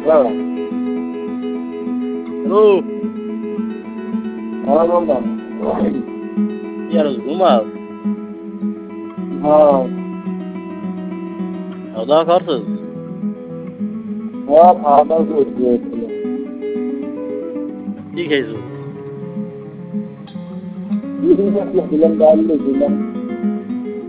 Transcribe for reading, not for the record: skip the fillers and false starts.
Hello, হ্যাঁ বললাম। কি আর ঘুমাস? হ্যাঁ, খাওয়া দাওয়া করছিস? হ্যাঁ, খাওয়া দাওয়া করে দিয়েছিল। কি খাইছো? দিলাম ডাল দিলাম।